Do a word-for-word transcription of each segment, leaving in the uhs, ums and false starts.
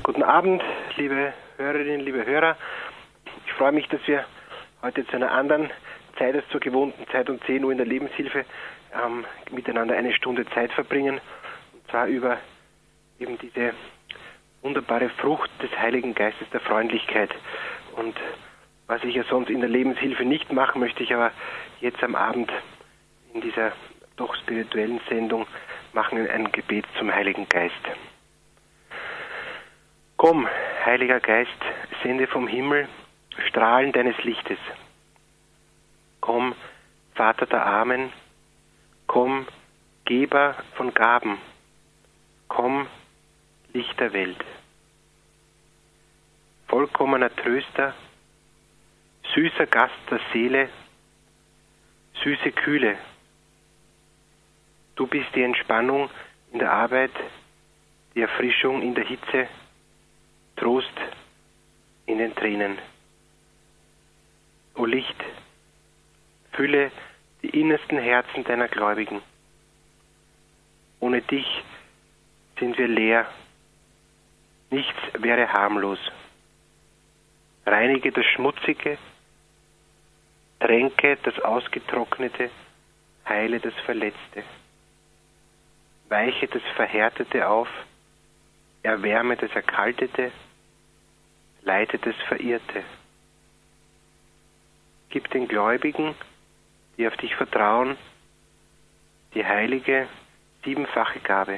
Guten Abend, liebe Hörerinnen, liebe Hörer. Ich freue mich, dass wir heute zu einer anderen Zeit als zur gewohnten Zeit um zehn Uhr in der Lebenshilfe ähm, miteinander eine Stunde Zeit verbringen. Und zwar über eben diese wunderbare Frucht des Heiligen Geistes der Freundlichkeit. Und was ich ja sonst in der Lebenshilfe nicht mache, möchte ich aber jetzt am Abend in dieser doch spirituellen Sendung machen, ein Gebet zum Heiligen Geist. Komm, Heiliger Geist, sende vom Himmel Strahlen deines Lichtes. Komm, Vater der Armen, komm, Geber von Gaben, komm, Licht der Welt. Vollkommener Tröster, süßer Gast der Seele, süße Kühle. Du bist die Entspannung in der Arbeit, die Erfrischung in der Hitze, Trost in den Tränen. O Licht, fülle die innersten Herzen deiner Gläubigen. Ohne dich sind wir leer, nichts wäre harmlos. Reinige das Schmutzige, tränke das Ausgetrocknete, heile das Verletzte. Weiche das Verhärtete auf, erwärme das Erkaltete, leite das Verirrte. Gib den Gläubigen, die auf dich vertrauen, die heilige, siebenfache Gabe.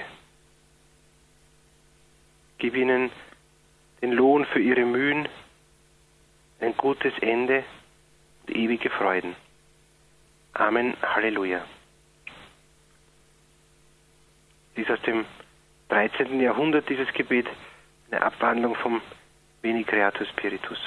Gib ihnen den Lohn für ihre Mühen, ein gutes Ende und ewige Freuden. Amen. Halleluja. Dies ist aus dem dreizehnten Jahrhundert, dieses Gebet, eine Abwandlung vom Veni Creator Spiritus.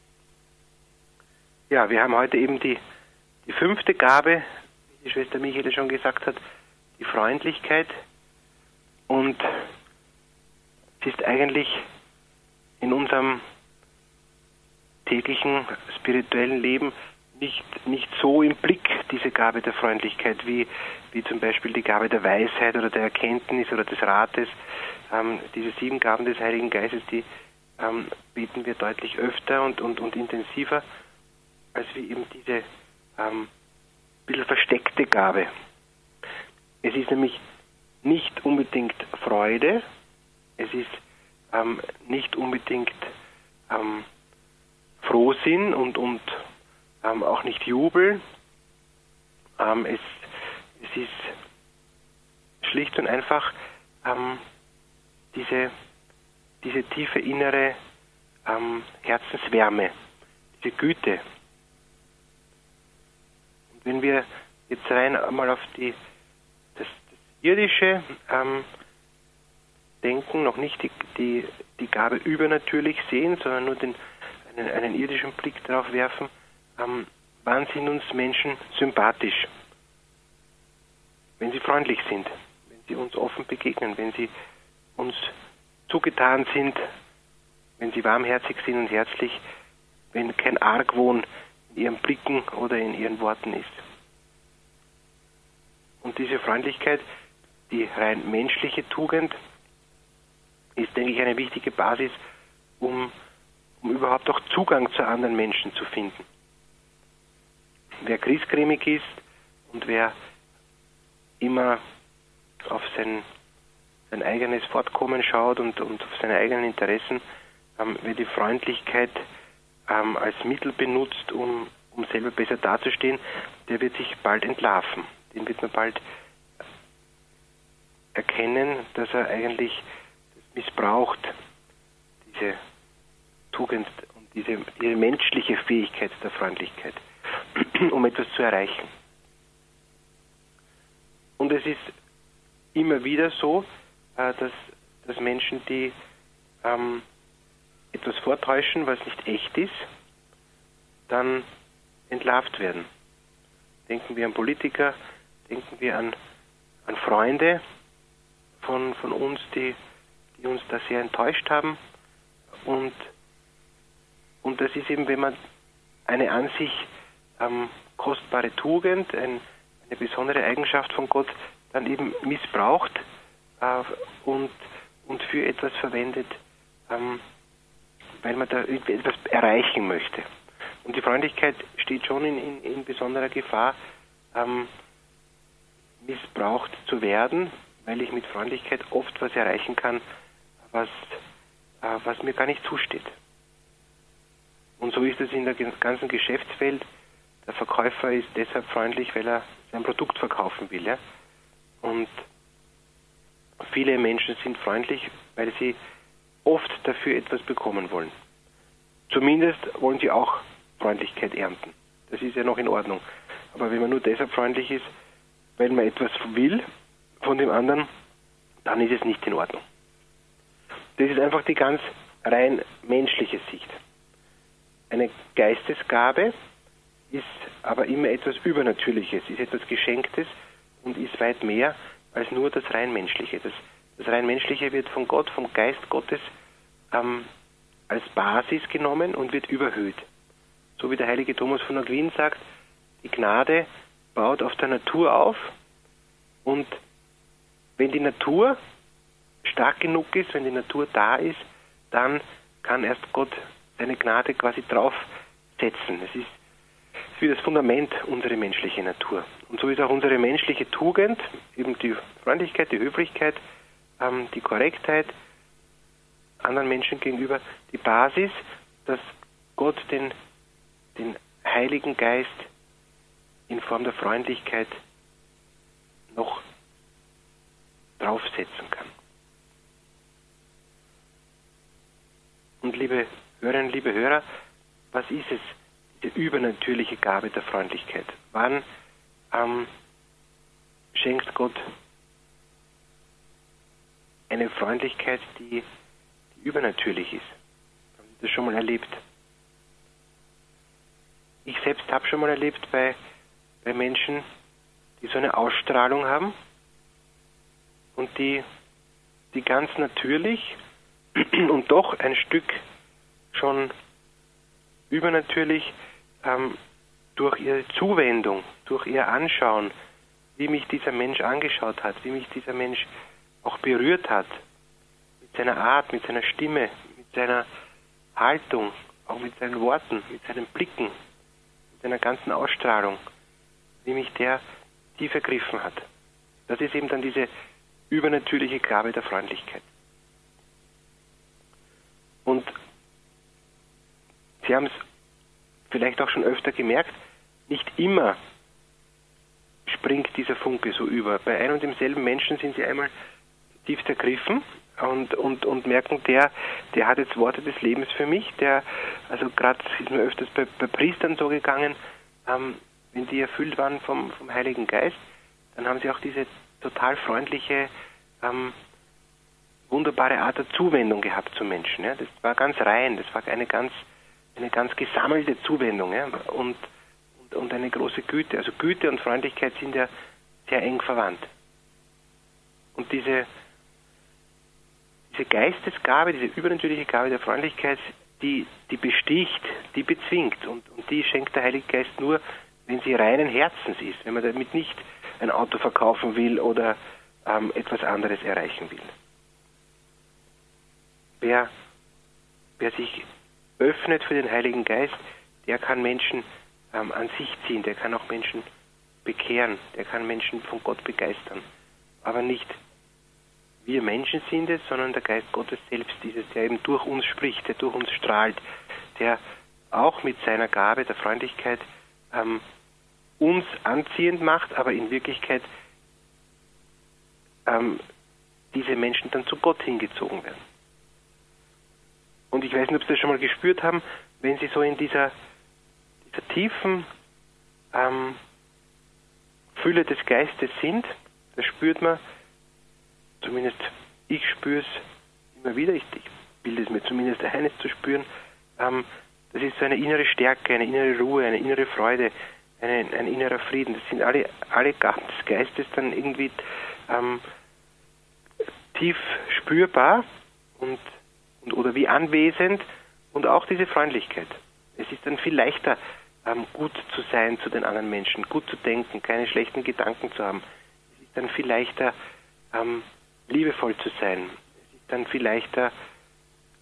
Ja, wir haben heute eben die, die fünfte Gabe, wie die Schwester Michaela schon gesagt hat, die Freundlichkeit. Und es ist eigentlich in unserem täglichen spirituellen Leben nicht, nicht so im Blick, diese Gabe der Freundlichkeit, wie, wie zum Beispiel die Gabe der Weisheit oder der Erkenntnis oder des Rates. Ähm, diese sieben Gaben des Heiligen Geistes, die ähm, beten wir deutlich öfter und, und, und intensiver, als wie eben diese ähm, bisschen versteckte Gabe. Es ist nämlich nicht unbedingt Freude, es ist ähm, nicht unbedingt ähm, Frohsinn und, und ähm, auch nicht Jubel. Ähm, es, es ist schlicht und einfach ähm, diese, diese tiefe innere ähm, Herzenswärme, diese Güte. Und wenn wir jetzt rein einmal auf die, das, das Irdische ähm, denken, noch nicht die, die, die Gabe übernatürlich sehen, sondern nur den, einen, einen irdischen Blick darauf werfen, ähm, wann sind uns Menschen sympathisch? Wenn sie freundlich sind, wenn sie uns offen begegnen, wenn sie uns zugetan sind, wenn sie warmherzig sind und herzlich, wenn kein Argwohn in ihren Blicken oder in ihren Worten ist. Und diese Freundlichkeit, die rein menschliche Tugend, ist, denke ich, eine wichtige Basis, um, um überhaupt auch Zugang zu anderen Menschen zu finden. Wer griesgrämig ist und wer immer auf sein, sein eigenes Fortkommen schaut und, und auf seine eigenen Interessen, ähm, wer die Freundlichkeit ähm, als Mittel benutzt, um, um selber besser dazustehen, der wird sich bald entlarven. Den wird man bald erkennen, dass er eigentlich das missbraucht, diese Tugend und diese, diese menschliche Fähigkeit der Freundlichkeit, um etwas zu erreichen. Und es ist immer wieder so, äh, dass, dass Menschen, die ähm, etwas vortäuschen, was nicht echt ist, dann entlarvt werden. Denken wir an Politiker, denken wir an, an Freunde von, von uns, die, die uns da sehr enttäuscht haben. Und, und das ist eben, wenn man eine an sich ähm, kostbare Tugend, ein, eine besondere Eigenschaft von Gott dann eben missbraucht äh, und, und für etwas verwendet, ähm, weil man da etwas erreichen möchte. Und die Freundlichkeit steht schon in, in, in besonderer Gefahr, ähm, missbraucht zu werden, weil ich mit Freundlichkeit oft was erreichen kann, was, äh, was mir gar nicht zusteht. Und so ist es in der ganzen Geschäftswelt. Der Verkäufer ist deshalb freundlich, weil er sein Produkt verkaufen will. Ja? Und viele Menschen sind freundlich, weil sie oft dafür etwas bekommen wollen. Zumindest wollen sie auch Freundlichkeit ernten. Das ist ja noch in Ordnung. Aber wenn man nur deshalb freundlich ist, weil man etwas will von dem anderen, dann ist es nicht in Ordnung. Das ist einfach die ganz rein menschliche Sicht. Eine Geistesgabe ist aber immer etwas Übernatürliches, ist etwas Geschenktes und ist weit mehr als nur das rein Menschliche. Das, das rein Menschliche wird von Gott, vom Geist Gottes ähm, als Basis genommen und wird überhöht. So wie der heilige Thomas von Aquin sagt, die Gnade baut auf der Natur auf und wenn die Natur stark genug ist, wenn die Natur da ist, dann kann erst Gott seine Gnade quasi draufsetzen. Es ist wie das Fundament unserer menschlichen Natur. Und so ist auch unsere menschliche Tugend, eben die Freundlichkeit, die Höflichkeit, ähm, die Korrektheit anderen Menschen gegenüber, die Basis, dass Gott den, den Heiligen Geist in Form der Freundlichkeit noch draufsetzen kann. Und liebe Hörerinnen, liebe Hörer, was ist es, diese übernatürliche Gabe der Freundlichkeit? Wann ähm, schenkt Gott eine Freundlichkeit, die, die übernatürlich ist? Haben Sie das schon mal erlebt? Ich selbst habe schon mal erlebt bei, bei Menschen, die so eine Ausstrahlung haben und die, die ganz natürlich und doch ein Stück schon übernatürlich ähm, durch ihre Zuwendung, durch ihr Anschauen, wie mich dieser Mensch angeschaut hat, wie mich dieser Mensch auch berührt hat, mit seiner Art, mit seiner Stimme, mit seiner Haltung, auch mit seinen Worten, mit seinen Blicken, mit seiner ganzen Ausstrahlung, wie mich der tief ergriffen hat. Das ist eben dann diese übernatürliche Gabe der Freundlichkeit. Und Sie haben es vielleicht auch schon öfter gemerkt, nicht immer springt dieser Funke so über. Bei einem und demselben Menschen sind Sie einmal tief ergriffen und, und, und merken, der, der hat jetzt Worte des Lebens für mich. Der, also gerade ist mir öfters bei, bei Priestern so gegangen, ähm, wenn die erfüllt waren vom, vom Heiligen Geist, dann haben sie auch diese total freundliche, ähm, wunderbare Art der Zuwendung gehabt zu Menschen. Ja. Das war ganz rein, das war eine ganz eine ganz gesammelte Zuwendung, ja, und, und, und eine große Güte. Also Güte und Freundlichkeit sind ja sehr eng verwandt. Und diese, diese Geistesgabe, diese übernatürliche Gabe der Freundlichkeit, die, die besticht, die bezwingt und, und die schenkt der Heilige Geist nur, wenn sie reinen Herzens ist, wenn man damit nicht ein Auto verkaufen will oder ähm, etwas anderes erreichen will. Wer, wer sich öffnet für den Heiligen Geist, der kann Menschen ähm, an sich ziehen, der kann auch Menschen bekehren, der kann Menschen von Gott begeistern. Aber nicht wir Menschen sind es, sondern der Geist Gottes selbst ist es, der eben durch uns spricht, der durch uns strahlt, der auch mit seiner Gabe der Freundlichkeit ähm, uns anziehend macht, aber in Wirklichkeit ähm, diese Menschen dann zu Gott hingezogen werden. Und ich weiß nicht, ob Sie das schon mal gespürt haben, wenn Sie so in dieser, dieser tiefen ähm, Fülle des Geistes sind, da spürt man, zumindest ich spüre es immer wieder, ich, ich bilde es mir zumindest eines zu spüren, ähm, das ist so eine innere Stärke, eine innere Ruhe, eine innere Freude, eine, ein innerer Frieden. Das sind alle, alle Gaben des Geistes dann irgendwie ähm, tief spürbar und oder wie anwesend und auch diese Freundlichkeit. Es ist dann viel leichter, ähm, gut zu sein zu den anderen Menschen, gut zu denken, keine schlechten Gedanken zu haben. Es ist dann viel leichter, ähm, liebevoll zu sein. Es ist dann viel leichter,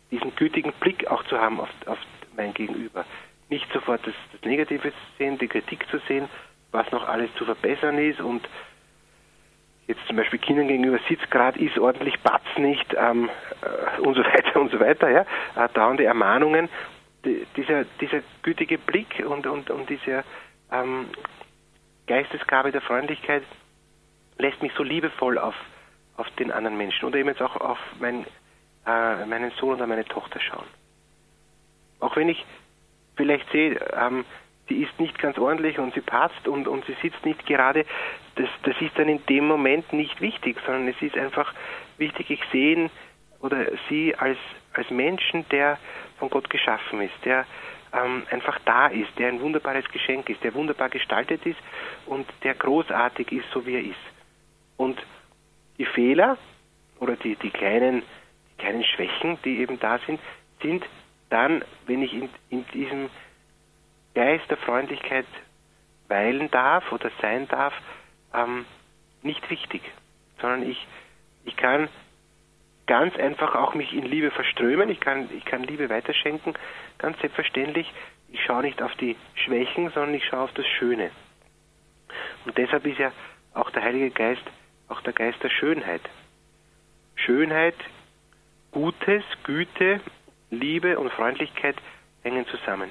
diesen gütigen Blick auch zu haben auf, auf mein Gegenüber. Nicht sofort das, das Negative zu sehen, die Kritik zu sehen, was noch alles zu verbessern ist und jetzt zum Beispiel Kindern gegenüber sitzt gerade, ist ordentlich, batz nicht ähm, äh, und so weiter und so weiter, ja, äh, dauernde Ermahnungen. Die, dieser, dieser gütige Blick und, und, und diese ähm, Geistesgabe der Freundlichkeit lässt mich so liebevoll auf, auf den anderen Menschen oder eben jetzt auch auf mein, äh, meinen Sohn oder meine Tochter schauen. Auch wenn ich vielleicht sehe, ähm, sie ist nicht ganz ordentlich und sie passt und, und sie sitzt nicht gerade, das, das ist dann in dem Moment nicht wichtig, sondern es ist einfach wichtig, ich sehe ihn oder sie als, als Menschen, der von Gott geschaffen ist, der ähm, einfach da ist, der ein wunderbares Geschenk ist, der wunderbar gestaltet ist und der großartig ist, so wie er ist. Und die Fehler oder die, die, kleinen, die kleinen Schwächen, die eben da sind, sind dann, wenn ich in, in diesem Geist der Freundlichkeit weilen darf oder sein darf, ähm, nicht wichtig, sondern ich, ich kann ganz einfach auch mich in Liebe verströmen, ich kann, ich kann Liebe weiterschenken, ganz selbstverständlich. Ich schaue nicht auf die Schwächen, sondern ich schaue auf das Schöne. Und deshalb ist ja auch der Heilige Geist auch der Geist der Schönheit. Schönheit, Gutes, Güte, Liebe und Freundlichkeit hängen zusammen.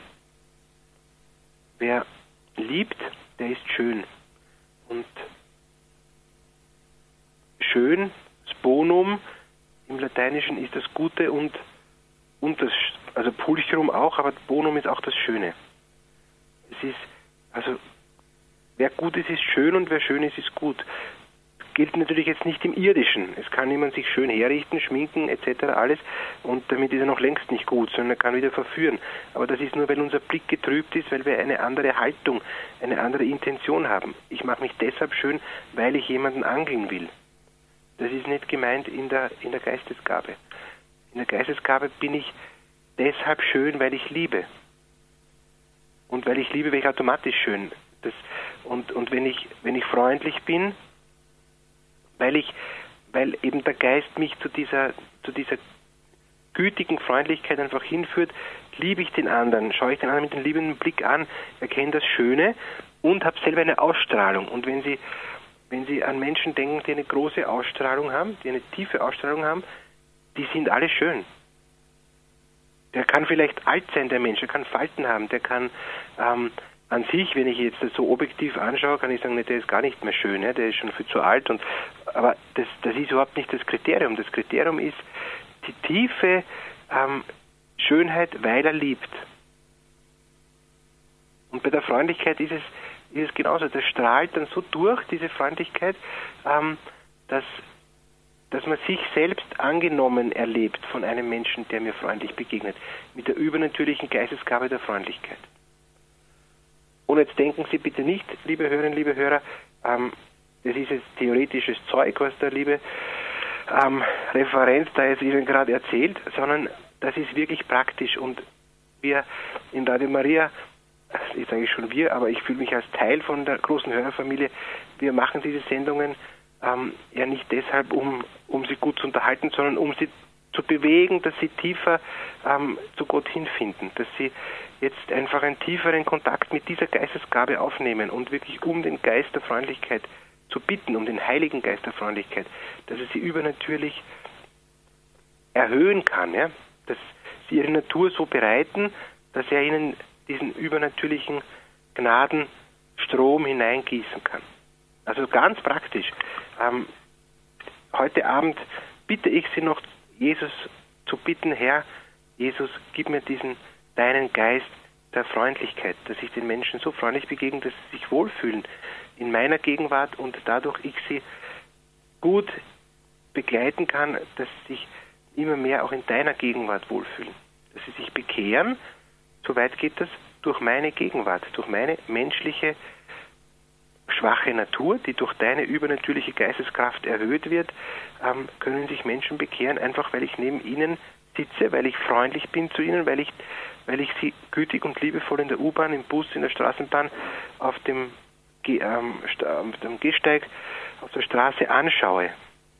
Wer liebt, der ist schön. Und schön, das Bonum im Lateinischen ist das Gute und, und das, also Pulchrum auch, aber Bonum ist auch das Schöne. Es ist, also wer gut ist, ist schön und wer schön ist, ist gut. Gilt natürlich jetzt nicht im Irdischen. Es kann jemand sich schön herrichten, schminken et cetera alles und damit ist er noch längst nicht gut, sondern er kann wieder verführen. Aber das ist nur, weil unser Blick getrübt ist, weil wir eine andere Haltung, eine andere Intention haben. Ich mache mich deshalb schön, weil ich jemanden angeln will. Das ist nicht gemeint in der, in der Geistesgabe. In der Geistesgabe bin ich deshalb schön, weil ich liebe. Und weil ich liebe, bin ich automatisch schön. Das, und und wenn ich, wenn ich freundlich bin, weil ich, weil eben der Geist mich zu dieser, zu dieser gütigen Freundlichkeit einfach hinführt, liebe ich den anderen, schaue ich den anderen mit einem liebenden Blick an, erkenne das Schöne und habe selber eine Ausstrahlung. Und wenn Sie, wenn Sie an Menschen denken, die eine große Ausstrahlung haben, die eine tiefe Ausstrahlung haben, die sind alle schön. Der kann vielleicht alt sein, der Mensch, der kann Falten haben, der kann ähm, an sich, wenn ich jetzt das so objektiv anschaue, kann ich sagen, ne, der ist gar nicht mehr schön, ne, der ist schon viel zu alt. Und, aber das, das ist überhaupt nicht das Kriterium. Das Kriterium ist die tiefe ähm, Schönheit, weil er liebt. Und bei der Freundlichkeit ist es, ist es genauso. Das strahlt dann so durch, diese Freundlichkeit, ähm, dass, dass man sich selbst angenommen erlebt von einem Menschen, der mir freundlich begegnet. Mit der übernatürlichen Geistesgabe der Freundlichkeit. Und jetzt denken Sie bitte nicht, liebe Hörerinnen, liebe Hörer, ähm, das ist jetzt theoretisches Zeug, was der liebe ähm, Referent da jetzt Ihnen gerade erzählt, sondern das ist wirklich praktisch. Und wir in Radio Maria, ich sage schon wir, aber ich fühle mich als Teil von der großen Hörerfamilie, wir machen diese Sendungen ähm, ja nicht deshalb, um, um Sie gut zu unterhalten, sondern um Sie zu bewegen, dass Sie tiefer ähm, zu Gott hinfinden, dass Sie jetzt einfach einen tieferen Kontakt mit dieser Geistesgabe aufnehmen und wirklich um den Geist der Freundlichkeit zu bitten, um den Heiligen Geist der Freundlichkeit, dass er sie übernatürlich erhöhen kann, ja? Dass sie ihre Natur so bereiten, dass er ihnen diesen übernatürlichen Gnadenstrom hineingießen kann. Also ganz praktisch. Ähm, heute Abend bitte ich Sie noch, Jesus zu bitten, Herr, Jesus, gib mir diesen deinen Geist der Freundlichkeit, dass ich den Menschen so freundlich begegne, dass sie sich wohlfühlen in meiner Gegenwart und dadurch ich sie gut begleiten kann, dass sie sich immer mehr auch in deiner Gegenwart wohlfühlen. Dass sie sich bekehren, soweit geht das, durch meine Gegenwart, durch meine menschliche, schwache Natur, die durch deine übernatürliche Geisteskraft erhöht wird, ähm, können sich Menschen bekehren, einfach weil ich neben ihnen sitze, weil ich freundlich bin zu ihnen, weil ich, weil ich sie gütig und liebevoll in der U-Bahn, im Bus, in der Straßenbahn, auf dem, Ge- ähm, auf dem Gehsteig, auf der Straße anschaue.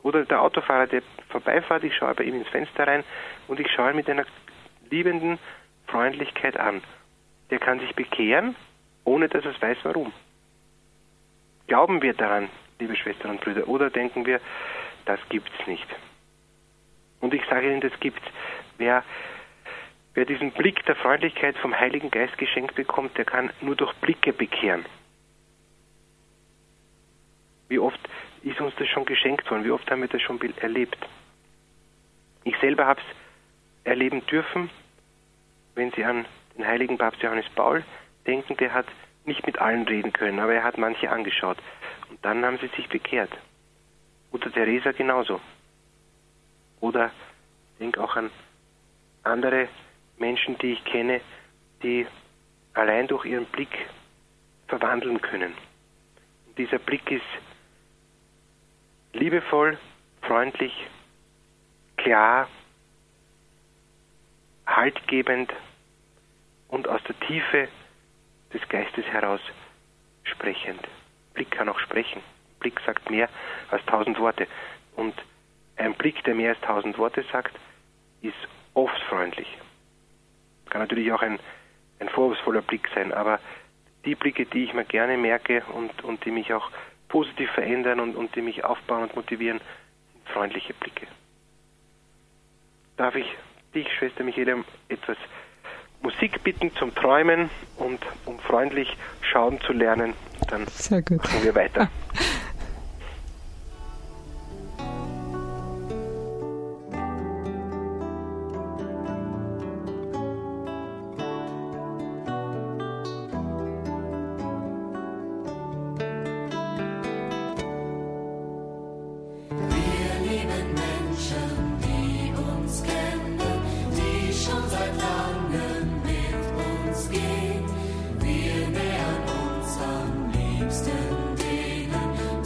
Oder der Autofahrer, der vorbeifährt, ich schaue bei ihm ins Fenster rein und ich schaue ihn mit einer liebenden Freundlichkeit an. Der kann sich bekehren, ohne dass er weiß, warum. Glauben wir daran, liebe Schwestern und Brüder, oder denken wir, das gibt's nicht? Und ich sage Ihnen, das gibt's. Wer, wer diesen Blick der Freundlichkeit vom Heiligen Geist geschenkt bekommt, der kann nur durch Blicke bekehren. Wie oft ist uns das schon geschenkt worden? Wie oft haben wir das schon erlebt? Ich selber habe es erleben dürfen, wenn Sie an den heiligen Papst Johannes Paul denken, der hat nicht mit allen reden können, aber er hat manche angeschaut. Und dann haben sie sich bekehrt. Mutter Teresa genauso. Oder ich denke auch an andere Menschen, die ich kenne, die allein durch ihren Blick verwandeln können. Und dieser Blick ist liebevoll, freundlich, klar, haltgebend und aus der Tiefe des Geistes heraus sprechend. Blick kann auch sprechen. Blick sagt mehr als tausend Worte. Und ein Blick, der mehr als tausend Worte sagt, ist oft freundlich. Kann natürlich auch ein, ein vorwurfsvoller Blick sein, aber die Blicke, die ich mir gerne merke und, und die mich auch positiv verändern und, und die mich aufbauen und motivieren, sind freundliche Blicke. Darf ich dich, Schwester Michaela, um etwas Musik bitten zum Träumen und um freundlich schauen zu lernen? Dann Sehr gut. machen wir weiter. Wir nähern uns am liebsten denen,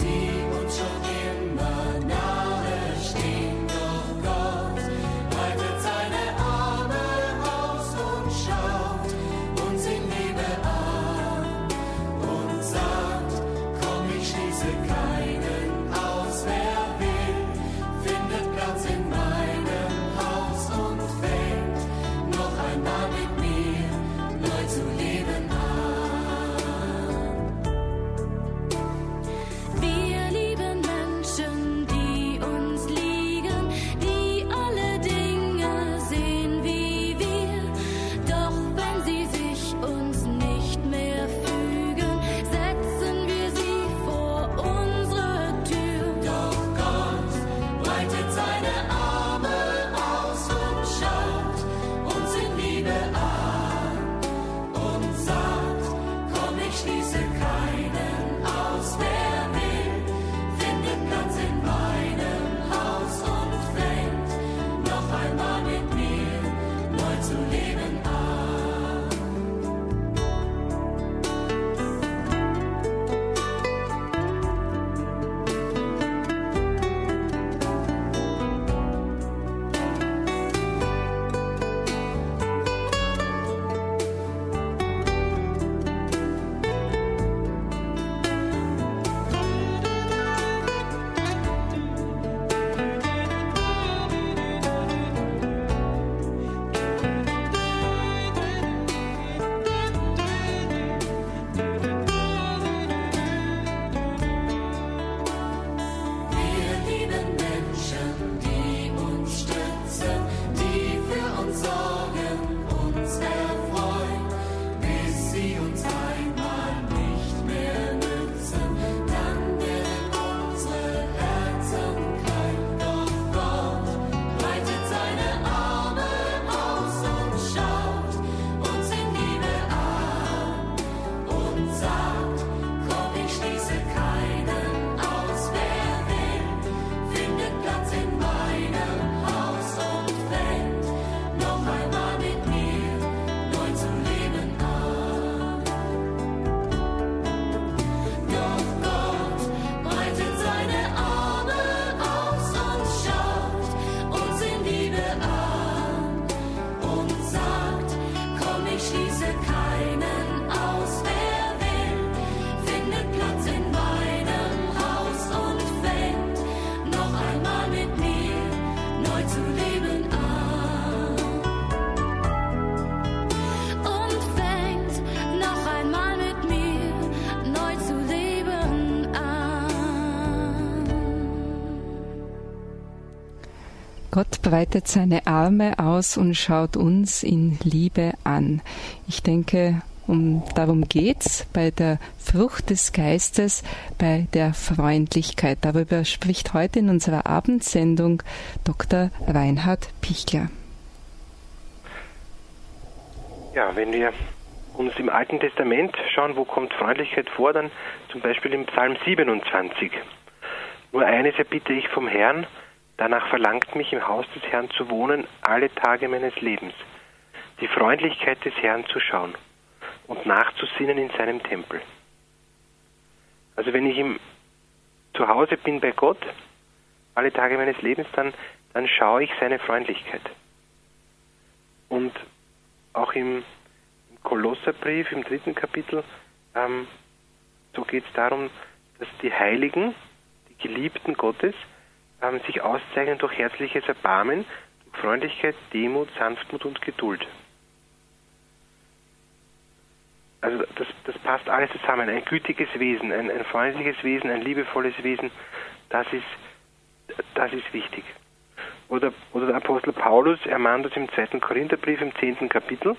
Gott breitet seine Arme aus und schaut uns in Liebe an. Ich denke, um, darum geht's bei der Frucht des Geistes, bei der Freundlichkeit. Darüber spricht heute in unserer Abendsendung Doktor Reinhard Pichler. Ja, wenn wir uns im Alten Testament schauen, wo kommt Freundlichkeit vor, dann zum Beispiel im Psalm siebenundzwanzig. Nur eines erbitte ich vom Herrn, danach verlangt mich, im Haus des Herrn zu wohnen, alle Tage meines Lebens, die Freundlichkeit des Herrn zu schauen und nachzusinnen in seinem Tempel. Also wenn ich im, zu Hause bin bei Gott, alle Tage meines Lebens, dann, dann schaue ich seine Freundlichkeit. Und auch im, im Kolosserbrief, im dritten Kapitel, ähm, so geht es darum, dass die Heiligen, die Geliebten Gottes, ähm, sich auszeichnen durch herzliches Erbarmen, durch Freundlichkeit, Demut, Sanftmut und Geduld. Also das, das passt alles zusammen. Ein gütiges Wesen, ein, ein freundliches Wesen, ein liebevolles Wesen, das ist, das ist wichtig. Oder, oder der Apostel Paulus ermahnt uns im zweiten Korintherbrief im zehnten Kapitel,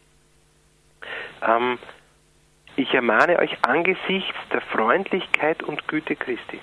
ähm, ich ermahne euch angesichts der Freundlichkeit und Güte Christi.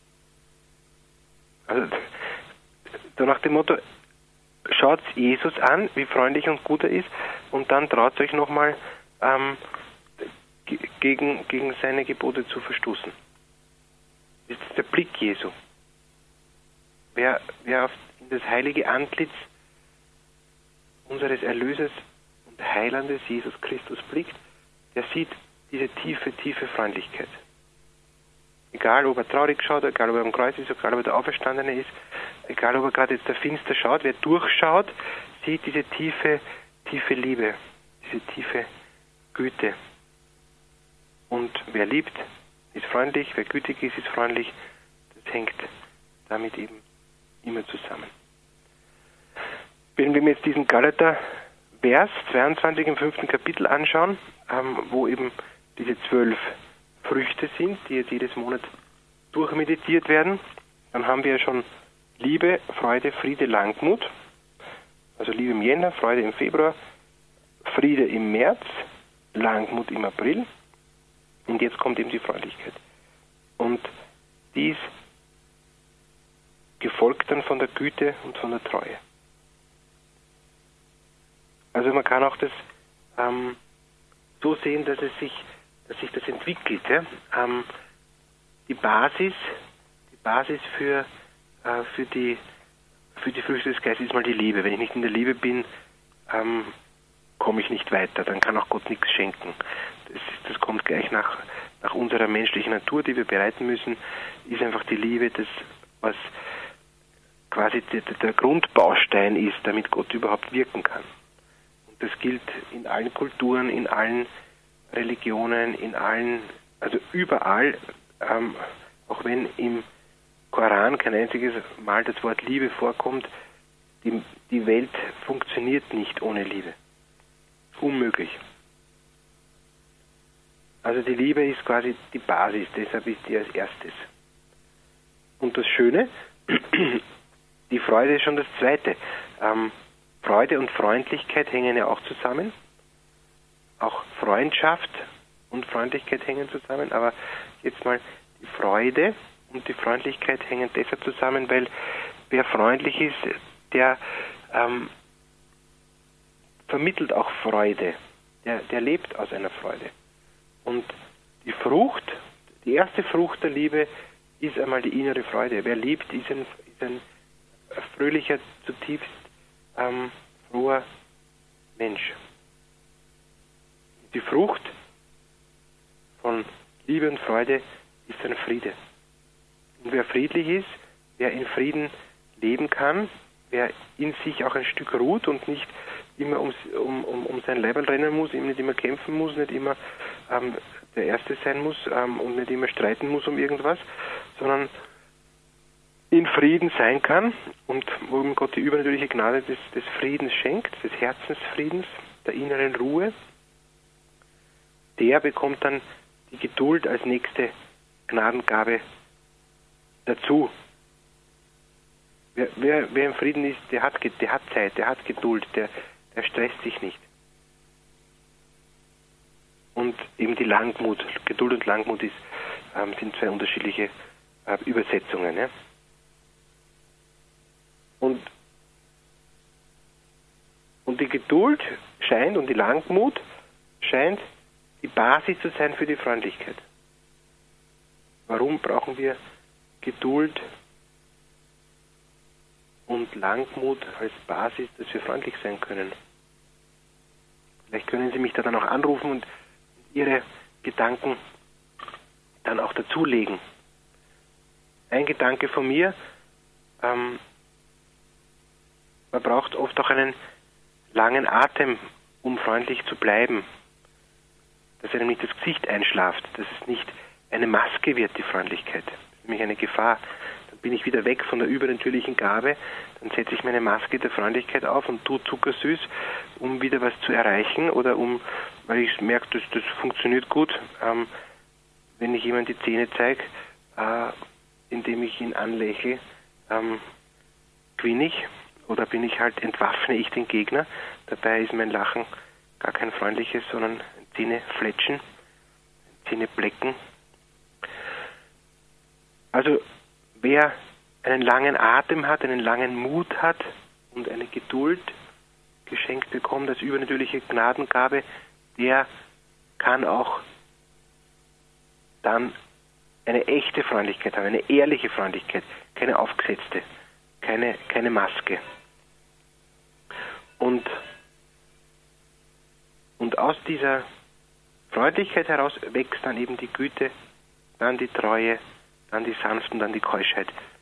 Also, so nach dem Motto, schaut Jesus an, wie freundlich und gut er ist, und dann traut euch nochmal ähm, gegen, gegen seine Gebote zu verstoßen. Das ist der Blick Jesu. Wer, wer auf das heilige Antlitz unseres Erlösers und Heilandes Jesus Christus blickt, der sieht diese tiefe, tiefe Freundlichkeit. Egal, ob er traurig schaut, egal, ob er am Kreuz ist, egal, ob er der Auferstandene ist, egal, ob er gerade jetzt da finster schaut, wer durchschaut, sieht diese tiefe, tiefe Liebe, diese tiefe Güte. Und wer liebt, ist freundlich, wer gütig ist, ist freundlich. Das hängt damit eben immer zusammen. Wenn wir jetzt diesen Galater-Vers zweiundzwanzig im fünften Kapitel anschauen, ähm, wo eben diese zwölf Früchte sind, die jetzt jedes Monat durchmeditiert werden, dann haben wir ja schon Liebe, Freude, Friede, Langmut. Also Liebe im Jänner, Freude im Februar, Friede im März, Langmut im April. Und jetzt kommt eben die Freundlichkeit. Und dies gefolgt dann von der Güte und von der Treue. Also man kann auch das ähm, so sehen, dass es sich, dass sich das entwickelt. Ja? Ähm, die Basis, die Basis für, äh, für die für die Früchte des Geistes ist mal die Liebe. Wenn ich nicht in der Liebe bin, ähm, komme ich nicht weiter. Dann kann auch Gott nichts schenken. Das, das kommt gleich nach, nach unserer menschlichen Natur, die wir bereiten müssen, ist einfach die Liebe, das, was quasi der, der Grundbaustein ist, damit Gott überhaupt wirken kann. Und das gilt in allen Kulturen, in allen Religionen, in allen, also überall, ähm, auch wenn im Koran kein einziges Mal das Wort Liebe vorkommt, die, die Welt funktioniert nicht ohne Liebe. Unmöglich. Also die Liebe ist quasi die Basis, deshalb ist die als erstes. Und das Schöne, die Freude ist schon das Zweite. Ähm, Freude und Freundlichkeit hängen ja auch zusammen. Auch Freundschaft und Freundlichkeit hängen zusammen. Aber jetzt mal die Freude und die Freundlichkeit hängen deshalb zusammen, weil wer freundlich ist, der ähm, vermittelt auch Freude. Der, der lebt aus einer Freude. Und die Frucht, die erste Frucht der Liebe ist einmal die innere Freude. Wer liebt, ist ein, ist ein fröhlicher, zutiefst ähm, froher Mensch. Die Frucht von Liebe und Freude ist ein Friede. Und wer friedlich ist, wer in Frieden leben kann, wer in sich auch ein Stück ruht und nicht immer ums, um, um, um sein Leiberl rennen muss, nicht immer kämpfen muss, nicht immer ähm, der Erste sein muss ähm, und nicht immer streiten muss um irgendwas, sondern in Frieden sein kann und wo ihm Gott die übernatürliche Gnade des, des Friedens schenkt, des Herzensfriedens, der inneren Ruhe, der bekommt dann die Geduld als nächste Gnadengabe dazu. Wer, wer, wer im Frieden ist, der hat, der hat Zeit, der hat Geduld, der, der stresst sich nicht. Und eben die Langmut, Geduld und Langmut ist, ähm, sind zwei unterschiedliche äh, Übersetzungen. Ja? Und, und die Geduld scheint und die Langmut scheint die Basis zu sein für die Freundlichkeit. Warum brauchen wir Geduld und Langmut als Basis, dass wir freundlich sein können? Vielleicht können Sie mich da dann auch anrufen und Ihre Gedanken dann auch dazulegen. Ein Gedanke von mir, ähm, man braucht oft auch einen langen Atem, um freundlich zu bleiben. Dass einem nicht das Gesicht einschlaft, dass es nicht eine Maske wird, die Freundlichkeit. Das ist nämlich eine Gefahr. Dann bin ich wieder weg von der übernatürlichen Gabe, dann setze ich meine Maske der Freundlichkeit auf und tue zuckersüß, um wieder was zu erreichen oder um, weil ich merke, dass das funktioniert gut, ähm, wenn ich jemand die Zähne zeige, äh, indem ich ihn anlächle, ähm, gewinne ich oder bin ich halt, entwaffne ich den Gegner. Dabei ist mein Lachen gar kein freundliches, sondern ein Zähnefletschen, ein Zähneblecken. Also wer einen langen Atem hat, einen langen Mut hat und eine Geduld geschenkt bekommt als übernatürliche Gnadengabe, der kann auch dann eine echte Freundlichkeit haben, eine ehrliche Freundlichkeit, keine aufgesetzte, keine, keine Maske. Und, und aus dieser Freundlichkeit heraus wächst dann eben die Güte, dann die Treue, dann die Sanft und dann die Keuschheit.